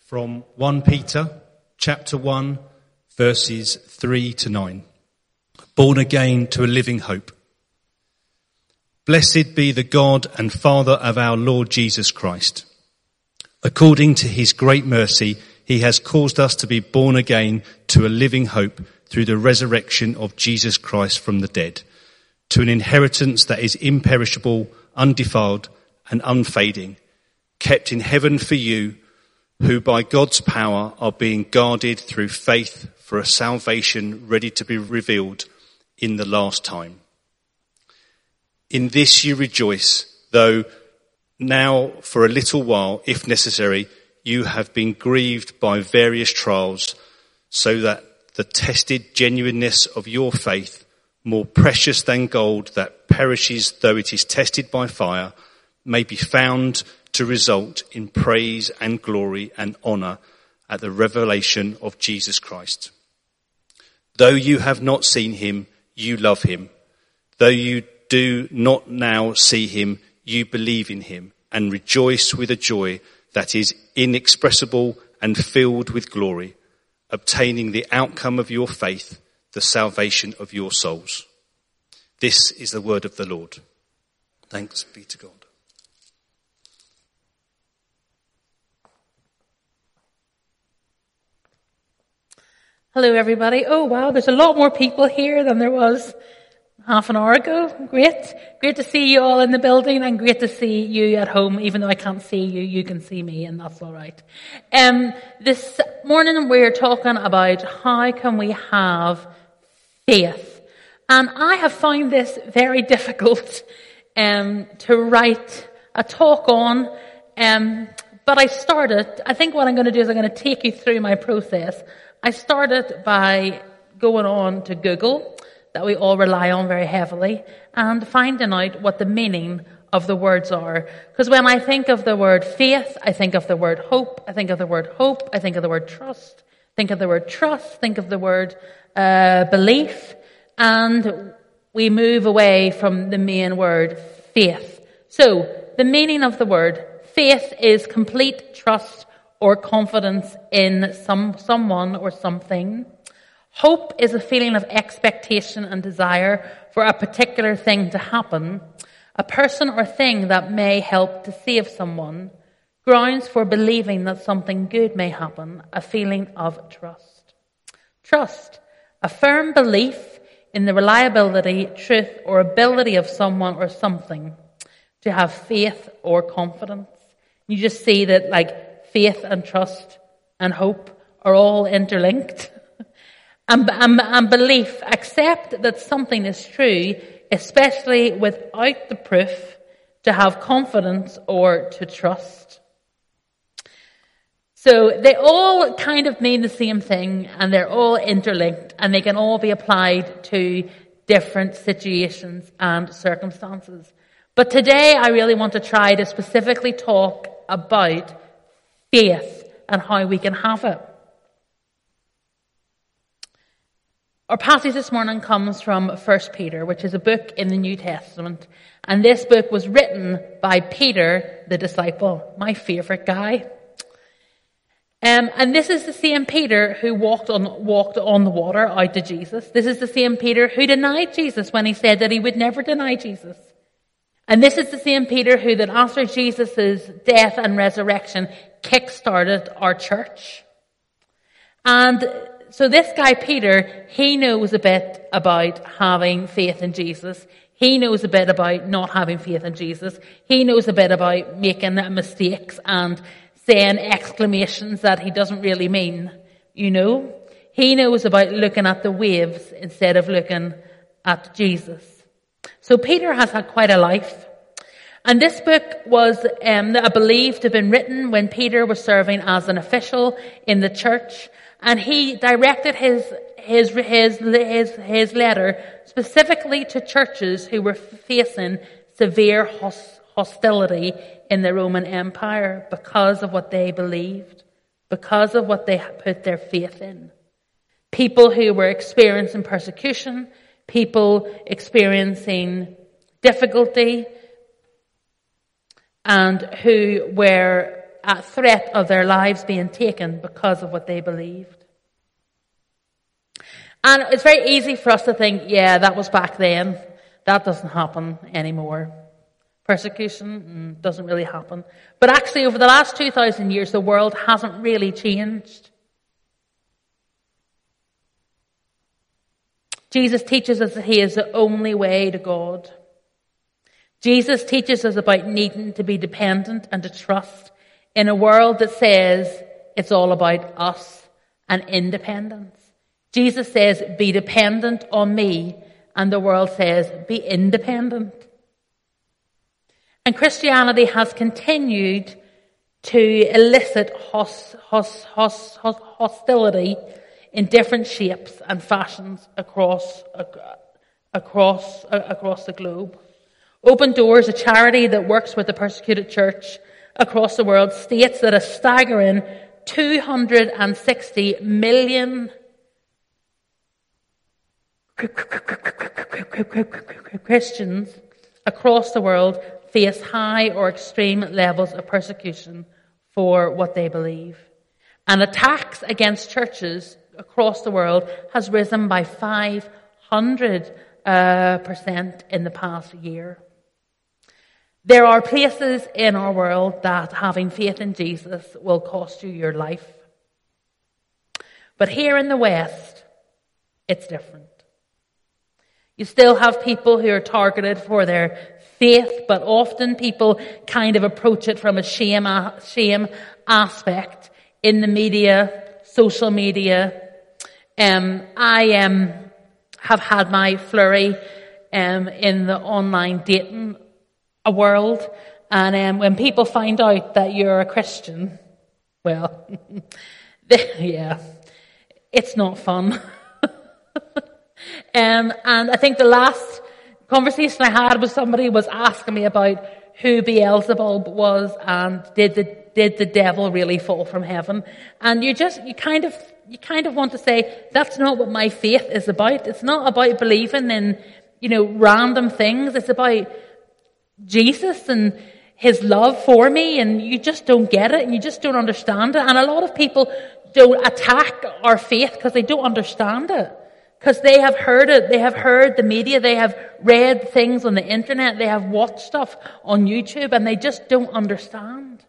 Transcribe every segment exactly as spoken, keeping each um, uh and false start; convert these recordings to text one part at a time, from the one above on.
From First Peter chapter one, verses three to nine. Born again to a living hope. Blessed be the God and Father of our Lord Jesus Christ. According to his great mercy, he has caused us to be born again to a living hope through the resurrection of Jesus Christ from the dead, to an inheritance that is imperishable, undefiled, and unfading, kept in heaven for you, who by God's power are being guarded through faith for a salvation ready to be revealed in the last time. In this you rejoice, though now for a little while, if necessary, you have been grieved by various trials, so that the tested genuineness of your faith, more precious than gold that perishes though it is tested by fire, may be found to result in praise and glory and honour at the revelation of Jesus Christ. Though you have not seen him, you love him. Though you do not now see him, you believe in him and rejoice with a joy that is inexpressible and filled with glory, obtaining the outcome of your faith, the salvation of your souls. This is the word of the Lord. Thanks be to God. Hello everybody. Oh wow, there's a lot more people here than there was half an hour ago. Great. Great to see you all in the building and great to see you at home. Even though I can't see you, you can see me and that's alright. Um, this morning we're talking about how can we have faith. And I have found this very difficult um, to write a talk on. Um, but I started, I think what I'm going to do is I'm going to take you through my process. I started by going on to Google, that we all rely on very heavily, and finding out what the meaning of the words are. Because when I think of the word faith, I think of the word hope, I think of the word hope, I think of the word trust, think of the word trust, think of the word uh, belief, and we move away from the main word faith. So, the meaning of the word faith is complete trust or confidence in some someone or something. Hope is a feeling of expectation and desire for a particular thing to happen, a person or thing that may help to save someone, grounds for believing that something good may happen, a feeling of trust. Trust, a firm belief in the reliability, truth, or ability of someone or something, to have faith or confidence. You just see that like faith and trust and hope are all interlinked. and, and, and belief, accept that something is true, especially without the proof, to have confidence or to trust. So they all kind of mean the same thing and they're all interlinked and they can all be applied to different situations and circumstances. But today I really want to try to specifically talk about faith and how we can have it. Our passage this morning comes from First Peter, which is a book in the New Testament. And this book was written by Peter, the disciple, my favourite guy. Um, and this is the same Peter who walked on, walked on the water out to Jesus. This is the same Peter who denied Jesus when he said that he would never deny Jesus. And this is the same Peter who, that after Jesus' death and resurrection, kick-started our church. And so this guy Peter, he knows a bit about having faith in Jesus. He knows a bit about not having faith in Jesus. He knows a bit about making mistakes and saying exclamations that he doesn't really mean, you know. He knows about looking at the waves instead of looking at Jesus. So Peter has had quite a life. And this book was, um, I believe, to have been written when Peter was serving as an official in the church. And he directed his, his, his, his, his letter specifically to churches who were facing severe hostility in the Roman Empire because of what they believed, because of what they put their faith in. People who were experiencing persecution, people experiencing difficulty, and who were uh, threat of their lives being taken because of what they believed. And it's very easy for us to think, yeah, that was back then. That doesn't happen anymore. Persecution mm, doesn't really happen. But actually, over the last two thousand years, the world hasn't really changed. Jesus teaches us that he is the only way to God. Jesus teaches us about needing to be dependent and to trust in a world that says it's all about us and independence. Jesus says, be dependent on me, and the world says, be independent. And Christianity has continued to elicit hos, hos, hos, hos, hostility in different shapes and fashions across, across, across the globe. Open Doors, a charity that works with the persecuted church across the world, states that a staggering two hundred sixty million Christians across the world face high or extreme levels of persecution for what they believe. And attacks against churches across the world has risen by five hundred percent in the past year. There are places in our world that having faith in Jesus will cost you your life. But here in the West, it's different. You still have people who are targeted for their faith, but often people kind of approach it from a shame, shame aspect in the media, social media. Um, I um, have had my flurry um, in the online dating world, and um, when people find out that you're a Christian, well, yeah, it's not fun. Um, and I think the last conversation I had with somebody was asking me about who Beelzebub was and did the did the devil really fall from heaven? And you just you kind of you kind of want to say that's not what my faith is about. It's not about believing in, you know, random things. It's about Jesus and his love for me, and you just don't get it and you just don't understand it. And a lot of people don't attack our faith because they don't understand it. Because they have heard it, they have heard the media, they have read things on the internet, they have watched stuff on YouTube, and they just don't understand.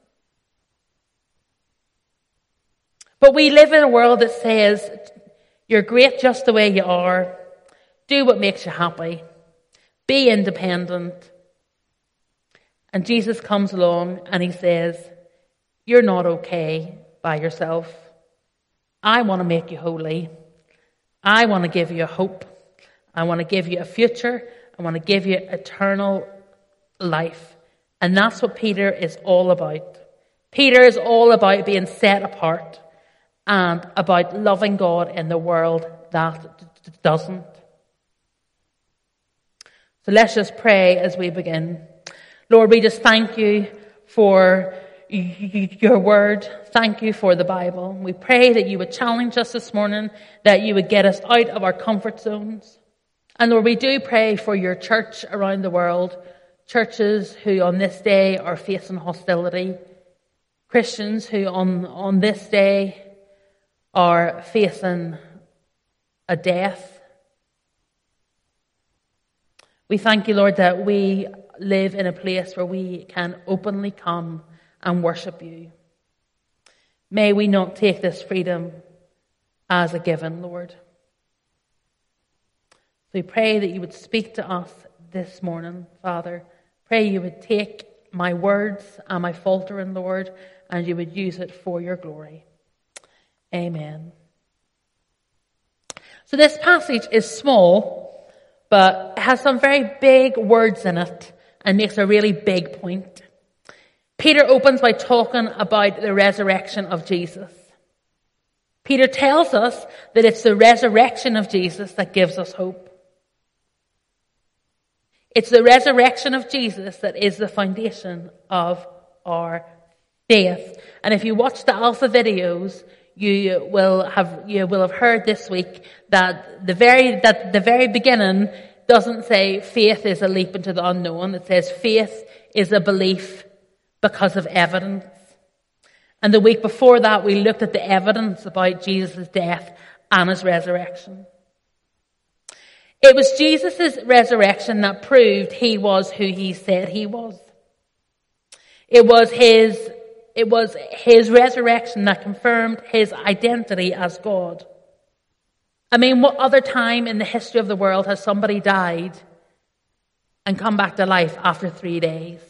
But we live in a world that says, you're great just the way you are, do what makes you happy, be independent. And Jesus comes along and he says, you're not okay by yourself. I want to make you holy. I want to give you a hope. I want to give you a future. I want to give you eternal life. And that's what Peter is all about. Peter is all about being set apart and about loving God in the world that doesn't. So let's just pray as we begin. Lord, we just thank you for your word. Thank you for the Bible. We pray that you would challenge us this morning, that you would get us out of our comfort zones. And Lord, we do pray for your church around the world, churches who on this day are facing hostility, Christians who on, on this day are facing a death. We thank you, Lord, that we live in a place where we can openly come and worship you. May we not take this freedom as a given, Lord. So we pray that you would speak to us this morning, Father. Pray you would take my words and my faltering, Lord, and you would use it for your glory. Amen. So this passage is small, but it has some very big words in it and makes a really big point. Peter opens by talking about the resurrection of Jesus. Peter tells us that it's the resurrection of Jesus that gives us hope. It's the resurrection of Jesus that is the foundation of our faith. And if you watch the Alpha videos, you will have you will have heard this week that the very that the very beginning doesn't say faith is a leap into the unknown. It says faith is a belief because of evidence. And the week before that, we looked at the evidence about Jesus' death and his resurrection. It was Jesus' resurrection that proved he was who he said he was. It was his, it was his resurrection that confirmed his identity as God. I mean, what other time in the history of the world has somebody died and come back to life after three days?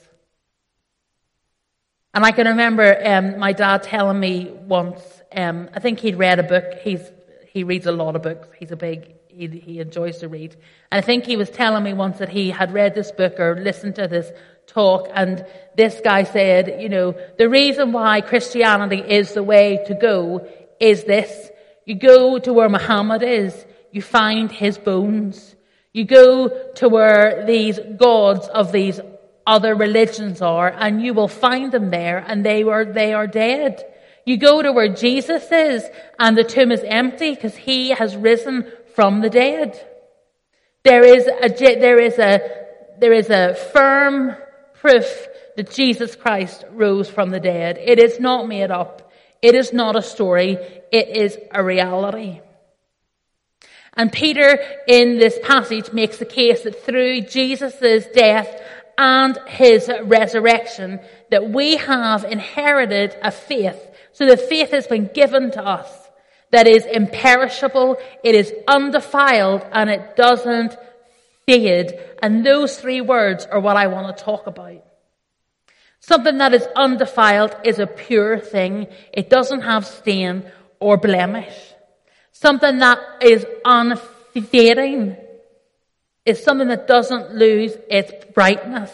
And I can remember um, my dad telling me once, um, I think he'd read a book. He's he reads a lot of books. He's a big, he, he enjoys to read. And I think he was telling me once that he had read this book or listened to this talk, and this guy said, you know, the reason why Christianity is the way to go is this. You go to where Muhammad is, you find his bones. You go to where these gods of these other religions are, and you will find them there, and they are they are dead. You go to where Jesus is, and the tomb is empty because he has risen from the dead. There is a there is a there is a firm proof that Jesus Christ rose from the dead. It is not made up. It is not a story. It is a reality. And Peter, in this passage, makes the case that through Jesus' death and his resurrection, that we have inherited a faith. So the faith has been given to us that is imperishable, it is undefiled, and it doesn't fade. And those three words are what I want to talk about. Something that is undefiled is a pure thing. It doesn't have stain or blemish. Something that is unfading is something that doesn't lose its brightness,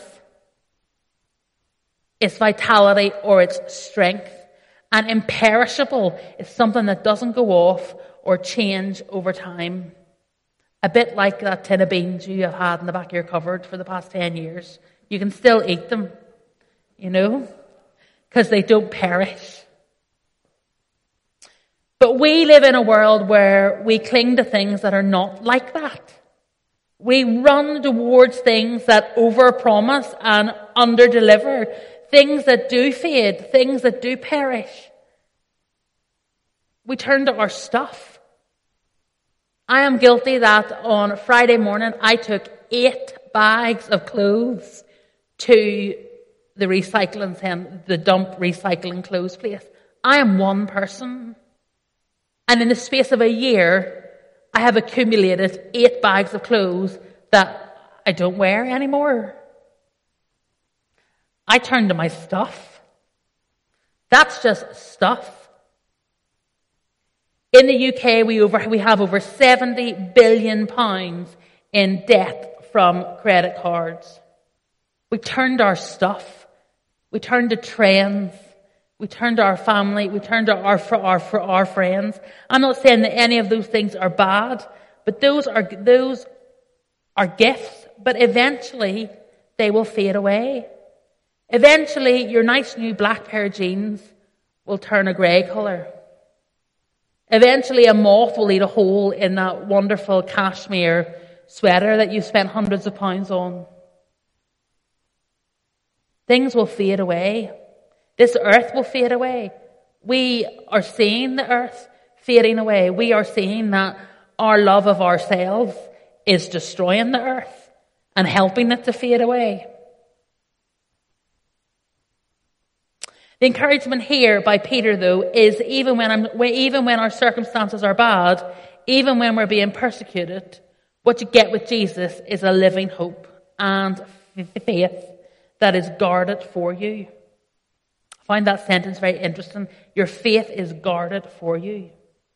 its vitality, or its strength. And imperishable is something that doesn't go off or change over time. A bit like that tin of beans you have had in the back of your cupboard for the past ten years. You can still eat them, you know, because they don't perish. But we live in a world where we cling to things that are not like that. We run towards things that overpromise and underdeliver, things that do fade, things that do perish. We turn to our stuff. I am guilty that on Friday morning I took eight bags of clothes to the recycling center, the dump recycling clothes place. I am one person. And in the space of a year, I have accumulated eight bags of clothes that I don't wear anymore. I turn to my stuff. That's just stuff. In the U K, we over we have over seventy billion pounds in debt from credit cards. We turned our stuff. We turned to trends. We turn to our family. We turn to our, our, for our friends. I'm not saying that any of those things are bad, but those are, those are gifts. But eventually, they will fade away. Eventually, your nice new black pair of jeans will turn a grey colour. Eventually, a moth will eat a hole in that wonderful cashmere sweater that you spent hundreds of pounds on. Things will fade away. This earth will fade away. We are seeing the earth fading away. We are seeing that our love of ourselves is destroying the earth and helping it to fade away. The encouragement here by Peter, though, is even when I'm, even when our circumstances are bad, even when we're being persecuted, what you get with Jesus is a living hope and faith that is guarded for you. I find that sentence very interesting. Your faith is guarded for you.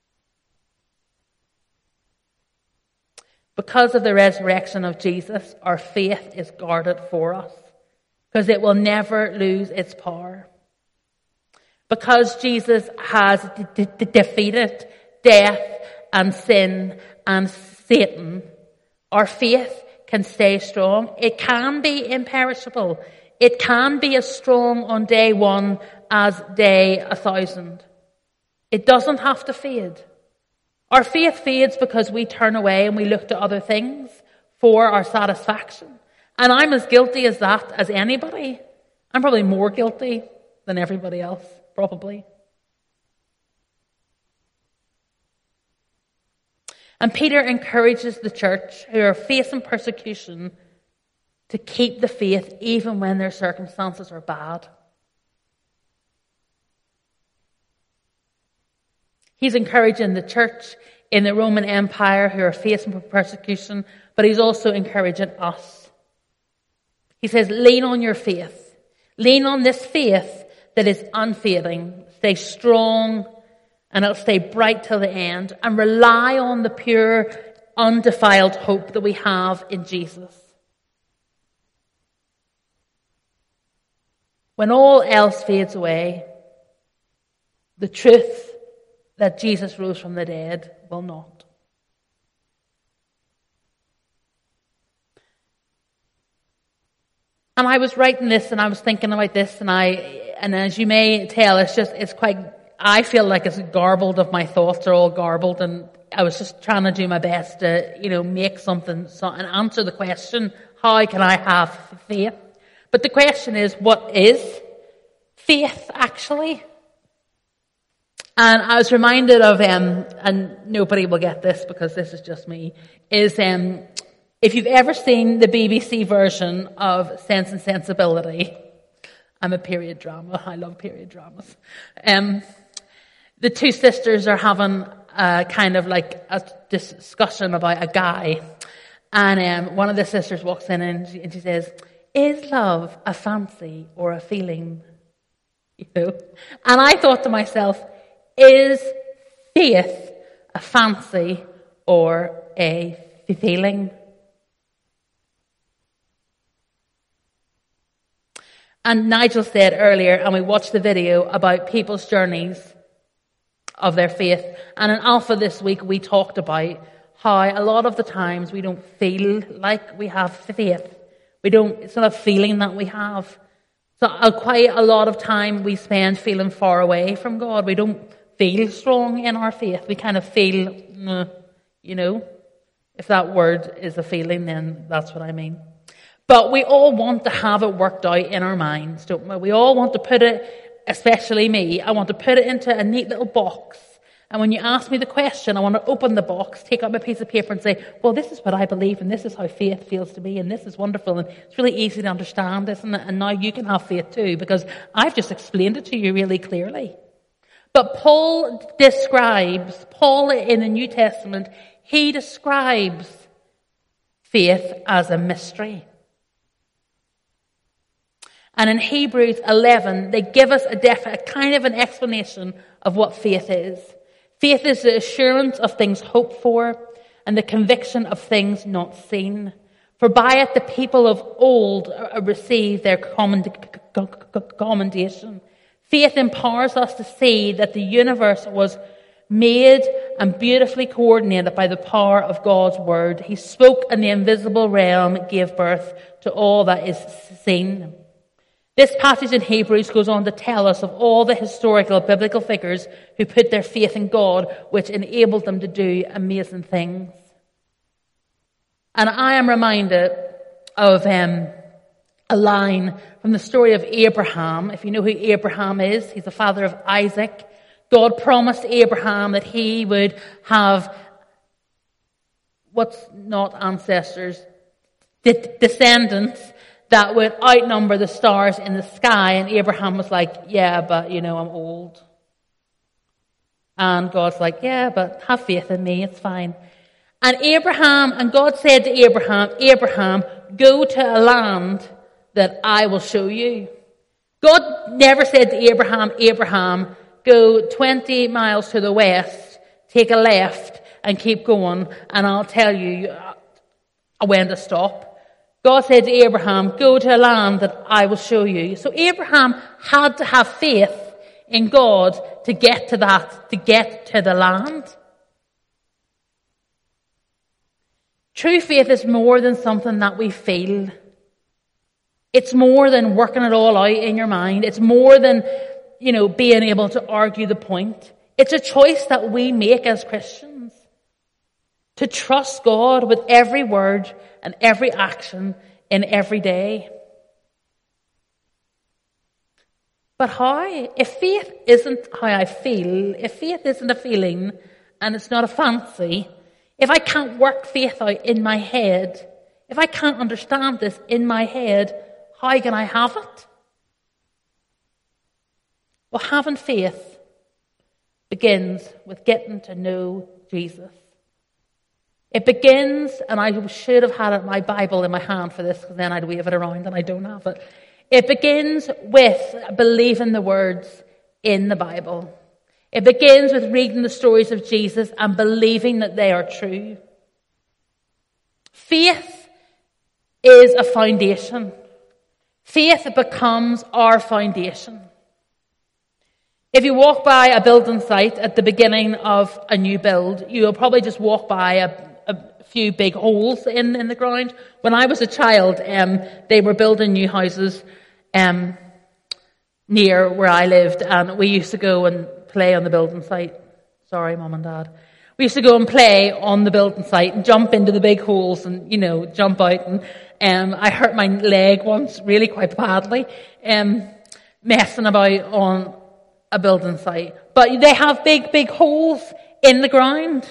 Because of the resurrection of Jesus, our faith is guarded for us, because it will never lose its power. Because Jesus has de- de- defeated death and sin and Satan, our faith can stay strong. It can be imperishable. It can be as strong on day one as day a thousand. It doesn't have to fade. Our faith fades because we turn away and we look to other things for our satisfaction. And I'm as guilty as that as anybody. I'm probably more guilty than everybody else. probably. And Peter encourages the church who are facing persecution to keep the faith even when their circumstances are bad. He's encouraging the church in the Roman Empire who are facing persecution, but he's also encouraging us. He says, lean on your faith. Lean on this faith that is unfading. Stay strong, and it'll stay bright till the end. And rely on the pure, undefiled hope that we have in Jesus. When all else fades away, the truth that Jesus rose from the dead will not. And I was writing this and I was thinking about this, and I, and as you may tell, it's just, it's quite, I feel like it's garbled, of my thoughts are all garbled, and I was just trying to do my best to, you know, make something, so, and answer the question, how can I have faith? But the question is, what is faith actually? And I was reminded of, um, and nobody will get this because this is just me, is um, if you've ever seen the B B C version of Sense and Sensibility, I'm a period drama, I love period dramas. Um, the two sisters are having a kind of like a discussion about a guy, and um, one of the sisters walks in and she, and she says, "Is love a fancy or a feeling?" You know, and I thought to myself, is faith a fancy or a feeling? And Nigel said earlier, and we watched the video about people's journeys of their faith. And in Alpha this week, we talked about how a lot of the times we don't feel like we have faith. We don't, it's not a feeling that we have. So uh, quite a lot of time we spend feeling far away from God. We don't feel strong in our faith. We kind of feel, mm, you know, if that word is a feeling, then that's what I mean. But we all want to have it worked out in our minds, don't we? We all want to put it, especially me, I want to put it into a neat little box. And when you ask me the question, I want to open the box, take out my piece of paper and say, well, this is what I believe, and this is how faith feels to me, and this is wonderful, and it's really easy to understand, isn't it? And now you can have faith too, because I've just explained it to you really clearly. But Paul describes, Paul in the New Testament, he describes faith as a mystery. And in Hebrews eleven, they give us a, def- a kind of an explanation of what faith is. Faith is the assurance of things hoped for and the conviction of things not seen. For by it the people of old received their commendation. Faith empowers us to see that the universe was made and beautifully coordinated by the power of God's word. He spoke, and the invisible realm gave birth to all that is seen. This passage in Hebrews goes on to tell us of all the historical biblical figures who put their faith in God, which enabled them to do amazing things. And I am reminded of um, a line from the story of Abraham. If you know who Abraham is, he's the father of Isaac. God promised Abraham that he would have what's not ancestors, de- descendants that would outnumber the stars in the sky. And Abraham was like, yeah, but, you know, I'm old. And God's like, yeah, but have faith in me, it's fine. And Abraham, and God said to Abraham, Abraham, go to a land that I will show you. God never said to Abraham, Abraham, go twenty miles to the west, take a left, and keep going, and I'll tell you when to stop. God said to Abraham, go to a land that I will show you. So Abraham had to have faith in God to get to that, to get to the land. True faith is more than something that we feel. It's more than working it all out in your mind. It's more than, you know, being able to argue the point. It's a choice that we make as Christians. To trust God with every word and every action in every day. But how? If faith isn't how I feel, if faith isn't a feeling and it's not a fancy, if I can't work faith out in my head, if I can't understand this in my head, how can I have it? Well, having faith begins with getting to know Jesus. It begins, and I should have had my Bible in my hand for this, because then I'd wave it around and I don't have it. It begins with believing the words in the Bible. It begins with reading the stories of Jesus and believing that they are true. Faith is a foundation. Faith becomes our foundation. If you walk by a building site at the beginning of a new build, you'll probably just walk by a, a few big holes in, in the ground. When I was a child, um, they were building new houses um, near where I lived, and we used to go and play on the building site. Sorry, Mum and Dad. We used to go and play on the building site and jump into the big holes and, you know, jump out. And um, I hurt my leg once really quite badly, um, messing about on a building site. But they have big, big holes in the ground.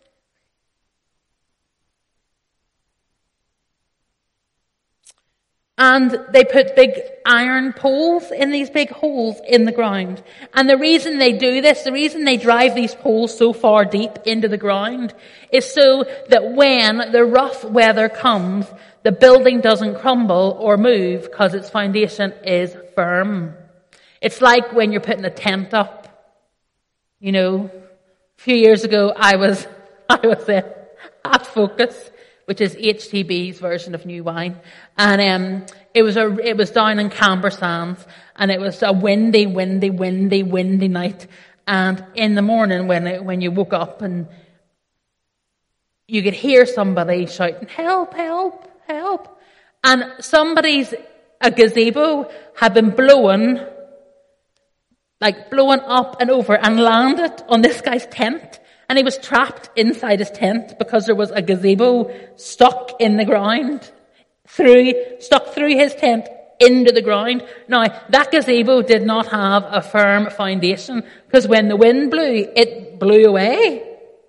And they put big iron poles in these big holes in the ground. And the reason they do this, the reason they drive these poles so far deep into the ground, is so that when the rough weather comes, the building doesn't crumble or move because its foundation is firm. It's like when you're putting a tent up. You know, a few years ago I was, I was uh, at Focus, which is H T B's version of New Wine. And um, it was a, it was down in Camber Sands, and it was a windy, windy, windy, windy night. And in the morning when it, when you woke up, and you could hear somebody shouting, "Help, help, help." And somebody's, a gazebo had been blown, like blown up and over and landed on this guy's tent. And he was trapped inside his tent because there was a gazebo stuck in the ground, through, stuck through his tent into the ground. Now, that gazebo did not have a firm foundation because when the wind blew, it blew away.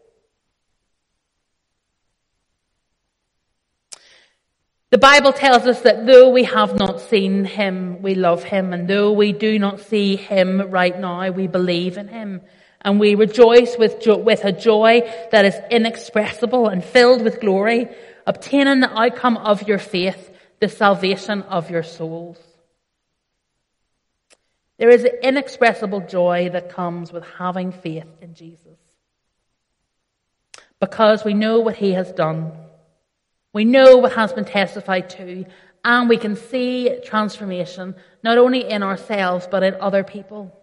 The Bible tells us that though we have not seen him, we love him. And though we do not see him right now, we believe in him. And we rejoice with, jo- with a joy that is inexpressible and filled with glory, obtaining the outcome of your faith, the salvation of your souls. There is an inexpressible joy that comes with having faith in Jesus. Because we know what he has done. We know what has been testified to, and we can see transformation, not only in ourselves, but in other people.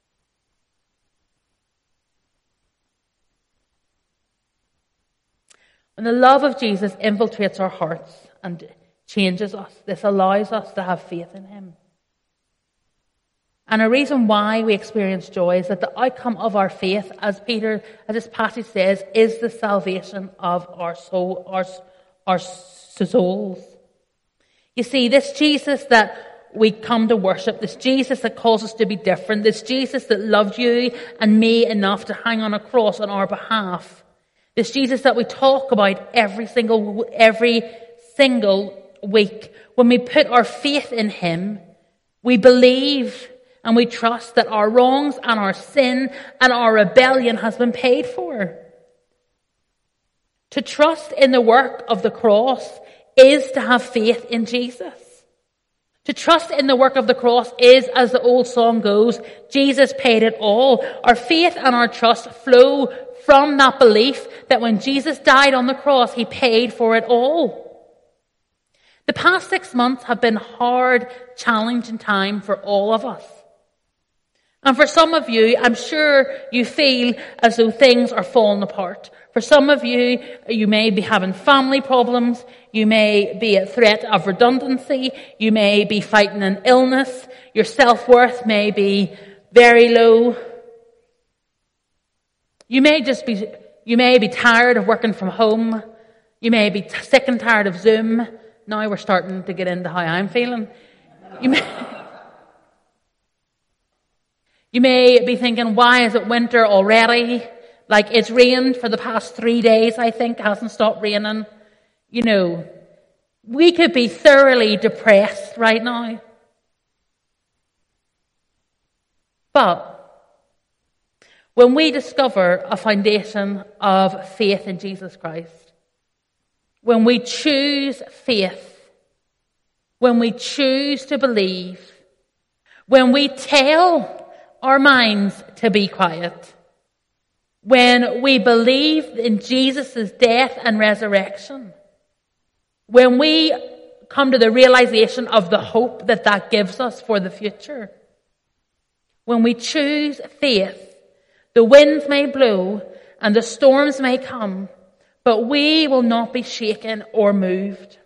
When the love of Jesus infiltrates our hearts and changes us, this allows us to have faith in him. And a reason why we experience joy is that the outcome of our faith, as Peter, as this passage says, is the salvation of our soul, our, our souls. You see, this Jesus that we come to worship, this Jesus that calls us to be different, this Jesus that loved you and me enough to hang on a cross on our behalf, this Jesus that we talk about every single, every single week. When we put our faith in him, we believe and we trust that our wrongs and our sin and our rebellion has been paid for. To trust in the work of the cross is to have faith in Jesus. To trust in the work of the cross is, as the old song goes, Jesus paid it all. Our faith and our trust flow from that belief that when Jesus died on the cross, he paid for it all. The past six months have been hard, challenging time for all of us. And for some of you, I'm sure you feel as though things are falling apart. For some of you, you may be having family problems. You may be at threat of redundancy. You may be fighting an illness. Your self-worth may be very low. You may just be, you may be tired of working from home. You may be t- sick and tired of Zoom. Now we're starting to get into how I'm feeling. You may, You may be thinking, why is it winter already? Like, it's rained for the past three days, I think, hasn't stopped raining. You know, we could be thoroughly depressed right now. But when we discover a foundation of faith in Jesus Christ, when we choose faith, when we choose to believe, when we tell our minds to be quiet, when we believe in Jesus' death and resurrection, when we come to the realization of the hope that that gives us for the future, when we choose faith, the winds may blow and the storms may come, but we will not be shaken or moved.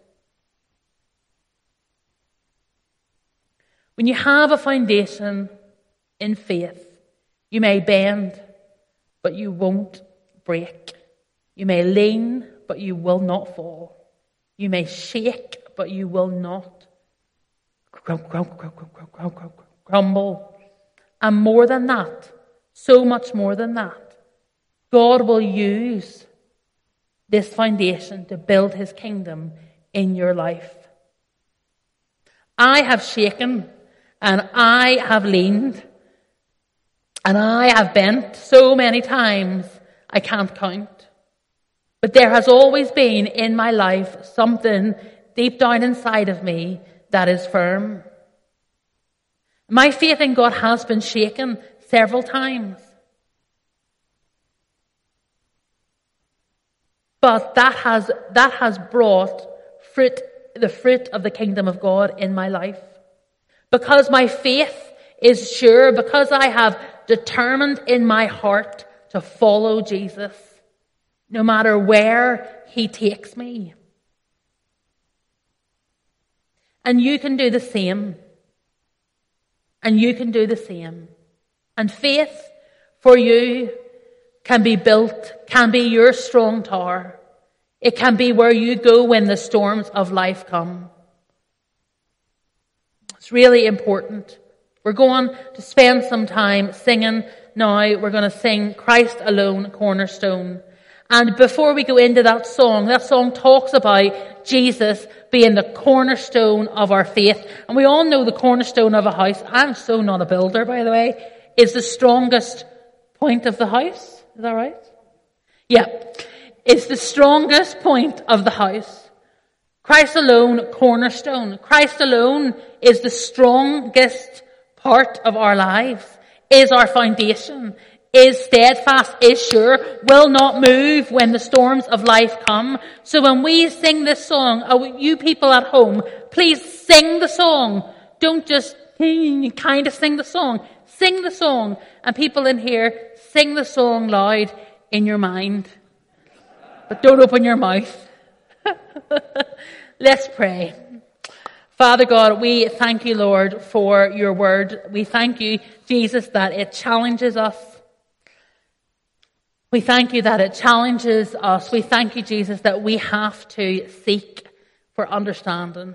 When you have a foundation in faith, you may bend, but you won't break. You may lean, but you will not fall. You may shake, but you will not crumble. And more than that, so much more than that, God will use this foundation to build his kingdom in your life. I have shaken, and I have leaned, and I have bent so many times I can't count. But there has always been in my life something deep down inside of me that is firm. My faith in God has been shaken several times. But that has, that has brought fruit, the fruit of the kingdom of God in my life. Because my faith is sure, because I have determined in my heart to follow Jesus, no matter where he takes me. And you can do the same. And you can do the same. And faith for you can be built, can be your strong tower. It can be where you go when the storms of life come. It's really important. We're going to spend some time singing now. We're going to sing Christ Alone, Cornerstone. And before we go into that song, that song talks about Jesus being the cornerstone of our faith. And we all know the cornerstone of a house, I'm so not a builder, by the way, is the strongest point of the house. Is that right? Yeah. It's the strongest point of the house. Christ alone, cornerstone. Christ alone is the strongest part of our lives, is our foundation, is steadfast, is sure, will not move when the storms of life come. So when we sing this song, oh, you people at home, please sing the song. Don't just kind of sing the song. Sing the song. And people in here, sing the song loud in your mind. But don't open your mouth. Let's pray. Father God, we thank you, Lord, for your word. We thank you, Jesus, that it challenges us. We thank you that it challenges us. We thank you, Jesus, that we have to seek for understanding.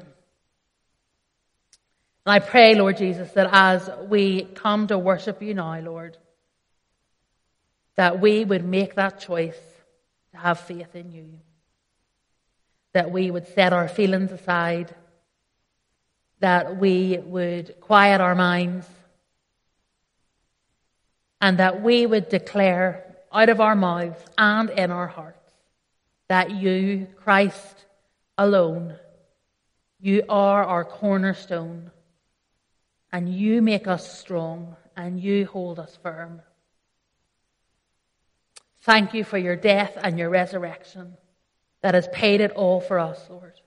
And I pray, Lord Jesus, that as we come to worship you now, Lord, that we would make that choice to have faith in you. That we would set our feelings aside. That we would quiet our minds. And that we would declare out of our mouths and in our hearts that you, Christ alone, you are our cornerstone. And you make us strong and you hold us firm. Thank you for your death and your resurrection that has paid it all for us, Lord.